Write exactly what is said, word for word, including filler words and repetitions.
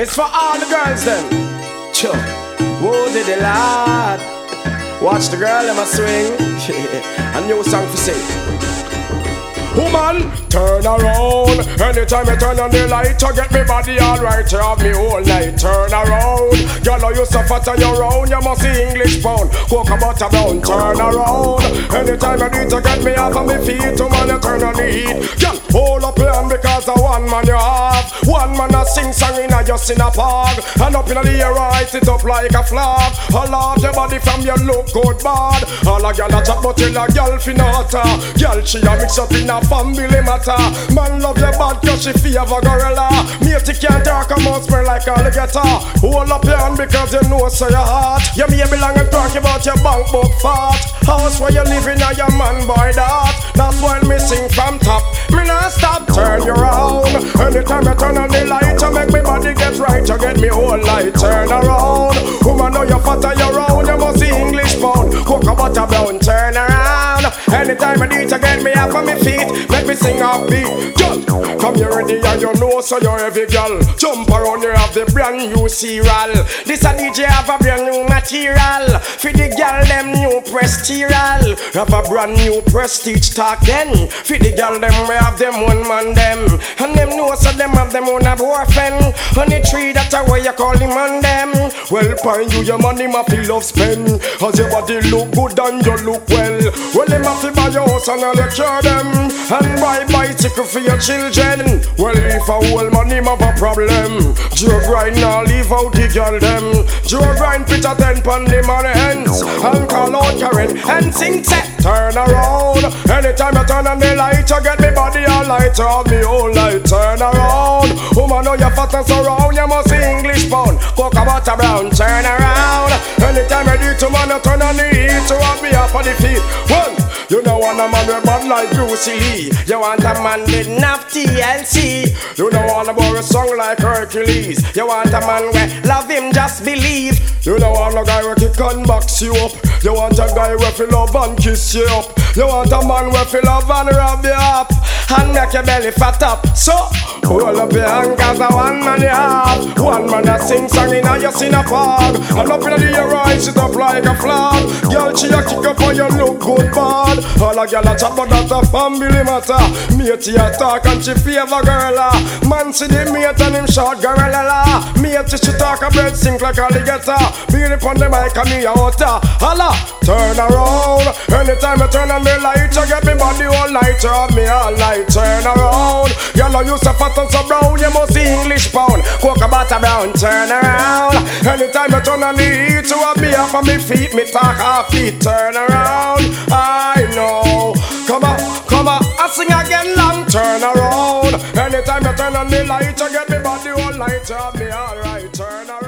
It's for all the girls then. Sure. Whoa, did the lad. Watch the girl, them a swing. A new song for sing. Woman, turn around. Anytime you turn on the light, you get me body alright. You have me all night. Turn around. Girl, you so fat on your own. You must see English pound. Cocoa butter brown. Turn around. Anytime you do it, you get me off of my feet. Woman, you turn on the heat. Girl, hold up your hand because of one man you have. One man a sing song in a just in a park. And up in the air, rise it up like a flag. All of your body from your look good bad. All a girl a chat but tell a girl finata. Girl, she a mix up in a family matter. Man love your bad cause she favor gorilla. Matey can't talk a mouth smell like alligator. Hold up your hand because you know so your heart. You may belong and talk about your bank book fat. House where you live in a your man boy that. That's why me sing from top. Me not stop, turn you round. Anytime you turn on the light, you make me body get right. You get me whole light, turn around. Woman know you fat and you round. You must see English pound. Cocoa butter brown, turn around. Anytime I do it, you get me off of my feet. Make me sing a beat. Jump, come here ready and you know so you're heavy girl. Jump around, you have the brand new serial. This a D J have a brand new material. For the girl them new prestigial. Have a brand new prestige talk then. For the girl them we have them one man them. And them know so them have them own a boyfriend. On the tree that's a way you call him on them. Well find you your money ma feel love spend. Cause your body look good and you look well. Well them have to buy your house and I'll lecture them. And buy bicycle for your children. Well if a whole money have a problem, Joe grind now leave out the girl them. Joe grind pitch a ten pon the money hands. And call out Karen and sing set. Turn around. Anytime you turn on the light, you get me body all light. You have me whole light. Turn around. Woman know you fat and so round. You must see English pound. Cocoa butter brown. Turn around. Anytime you do it, man, you turn on the heat. You have me off of the feet. One. You don't want a man with bad like Bruce Lee. You want a man with enough T L C. You don't want a boy song like Hercules. You want a man with love him, just believe. You don't want a guy who kick and box you up. You want a guy who feel love and kiss you up. You want a man who feel love and rub you up and make your belly fat up. So, hold up your hand cause a one man you have. One man that sing song in a your cinema park. And up in the air rise it up like a flag. Girl she a kick up and you look good bad. All a girl a chat but that's a family matter. Matey a talk and she favor gorilla. Man see the mate and him short gorilla. Matey she talk a bird sing like alligator. Beat upon the mic and me a water. Holla, turn around. Anytime I turn on the light, you get me body all night. You have me all night. Turn around. Y'all you so fat and so brown, you must see English pound. Cocoa butter brown. Turn around. Anytime I turn on the heat, you have me off of me feet. Me talk half feet. Turn around. I know. Come on, come on. I sing again long. Turn around. Anytime I turn on the light, you get me body all night. You have me all right. Turn around.